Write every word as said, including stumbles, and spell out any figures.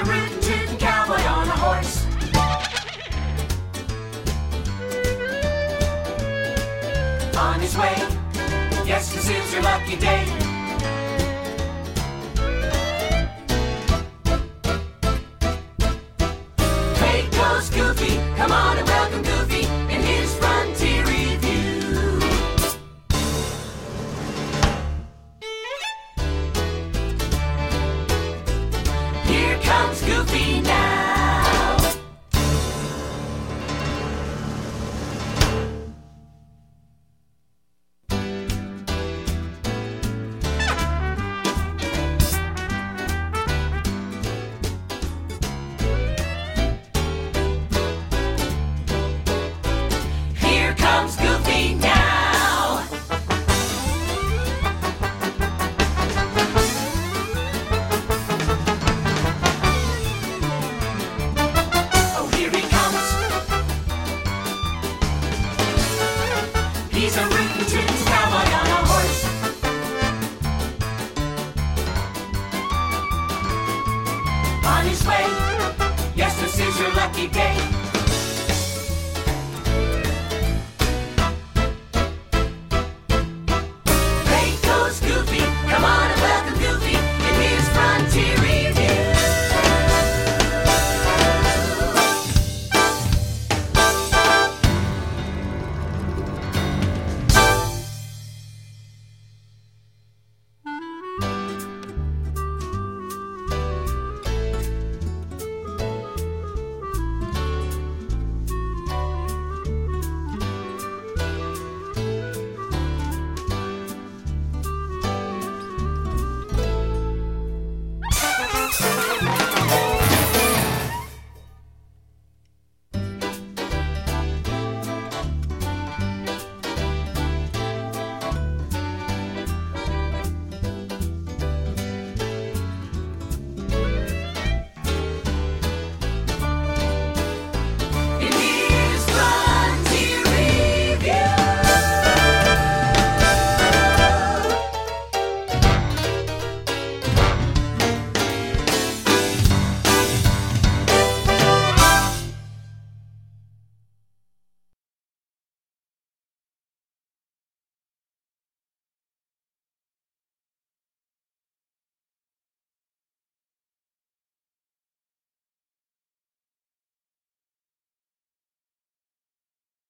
rootin' tootin' cowboy on a horse. On his way, yes, this is your lucky day. Hey, goes Goofy, come on and welcome Goofy in his Frontier Review. Here comes Goofy now. Here comes Goofy now. Oh, here he comes. He's a rootin' tootin' cowboy on a horse. On his way, yes, this is your lucky day.